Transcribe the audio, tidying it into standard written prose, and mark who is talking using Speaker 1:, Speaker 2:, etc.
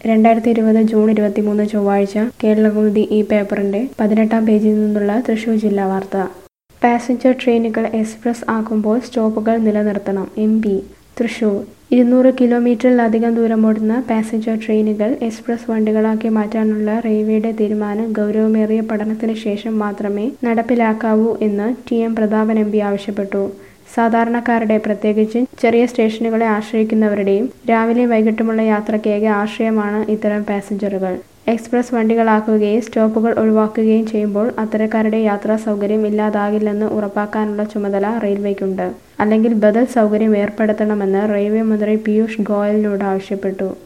Speaker 1: 2020 June 23 ചൊവ്വാഴ്ച കേരളകൗമുദി ഈ പേപ്പറിന്റെ 18-ാം പേജിൽ നിന്നുള്ള തൃശൂർ ജില്ലാ വാർത്ത. പാസഞ്ചർ ട്രെയിനുകൾ എക്സ്പ്രസ് ആക്കുമ്പോൾ സ്റ്റോപ്പുകൾ നിലനിർത്തണം. എം.പി. തൃശൂർ 200 കിലോമീറ്ററിലധികം ദൂരമോടുന്ന പാസഞ്ചർ ട്രെയിനുകൾ എക്സ്പ്രസ് വണ്ടികളാക്കി മാറ്റാനുള്ള റെയിൽവേയുടെ തീരുമാനം ഗൗരവമേറിയ പഠനത്തിന് ശേഷം മാത്രമേ നടപ്പിലാക്കാവൂ എന്ന് ടി.എം. പ്രതാപൻ എം.പി. ആവശ്യപ്പെട്ടു. സാധാരണക്കാരുടെ, പ്രത്യേകിച്ച് ചെറിയ സ്റ്റേഷനുകളെ ആശ്രയിക്കുന്നവരുടെയും രാവിലെയും വൈകിട്ടുമുള്ള യാത്രയ്ക്ക് ഏക ആശ്രയമാണ് ഇത്തരം പാസഞ്ചറുകൾ. എക്സ്പ്രസ് വണ്ടികളാക്കുകയും സ്റ്റോപ്പുകൾ ഒഴിവാക്കുകയും ചെയ്യുമ്പോൾ അത്തരക്കാരുടെ യാത്രാ സൗകര്യം ഇല്ലാതാകില്ലെന്ന് ഉറപ്പാക്കാനുള്ള ചുമതല റെയിൽവേക്കുണ്ട്. അല്ലെങ്കിൽ ബദൽ സൗകര്യം ഏർപ്പെടുത്തണമെന്ന് റെയിൽവേ മന്ത്രി പീയൂഷ് ഗോയലിനോട് ആവശ്യപ്പെട്ടു.